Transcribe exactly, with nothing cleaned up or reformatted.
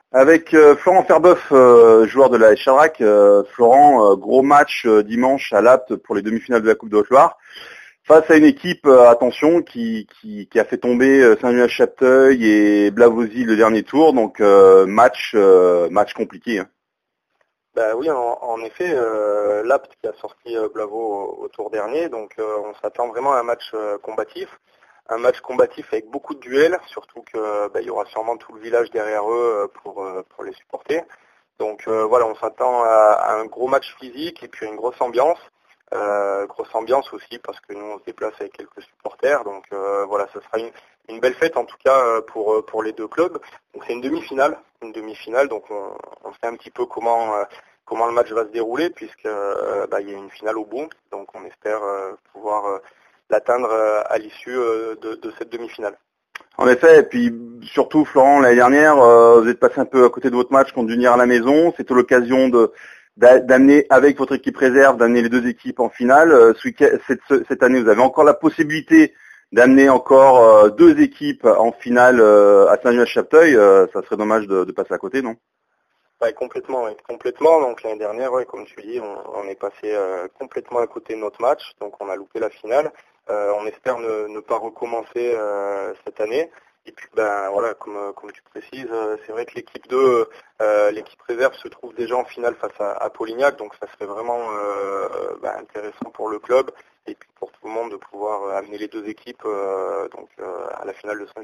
Avec euh, Florent Ferbeuf, euh, joueur de la Shadrack. Euh, Florent, euh, gros match euh, dimanche à l'Apt pour les demi-finales de la Coupe de Haute-Loire. Face à une équipe, euh, attention, qui, qui, qui a fait tomber euh, Saint-Gilles-Chapteuil et Blavozy le dernier tour. Donc euh, match euh, match compliqué. Hein. Bah oui, en, en effet, euh, l'Apt qui a sorti euh, Blavo au, au tour dernier, donc euh, on s'attend vraiment à un match euh, combatif. Un match combatif avec beaucoup de duels, surtout que bah, il y aura sûrement tout le village derrière eux euh, pour, euh, pour les supporter. Donc euh, voilà, on s'attend à, à un gros match physique et puis une grosse ambiance. Euh, grosse ambiance aussi parce que nous on se déplace avec quelques supporters. Donc euh, voilà, ce sera une, une belle fête en tout cas euh, pour, euh, pour les deux clubs. Donc c'est une demi-finale, une demi-finale, donc on, on sait un petit peu comment, euh, comment le match va se dérouler puisque euh, bah, il y a une finale au bout. Donc on espère euh, pouvoir euh, l'atteindre euh, à l'issue euh, de, de cette demi-finale. En effet, et puis surtout Florent, l'année dernière, euh, vous êtes passé un peu à côté de votre match contre Dunière à la maison. C'était l'occasion de d'a- d'amener avec votre équipe réserve, d'amener les deux équipes en finale. Euh, ce week- cette, ce- cette année, vous avez encore la possibilité d'amener encore euh, deux équipes en finale euh, à Saint-Gilles-Chapteuil. Euh, ça serait dommage de, de passer à côté, non? Ouais, complètement, ouais, complètement. Donc l'année dernière, ouais, comme tu dis, on, on est passé euh, complètement à côté de notre match, donc on a loupé la finale. Euh, on espère ne, ne pas recommencer euh, cette année. Et puis ben voilà, comme, euh, comme tu précises, euh, c'est vrai que l'équipe deux, euh, l'équipe réserve se trouve déjà en finale face à, à Polignac, donc ça serait vraiment euh, ben, intéressant pour le club et puis pour tout le monde de pouvoir euh, amener les deux équipes euh, donc euh, à la finale de Saint-Gilles.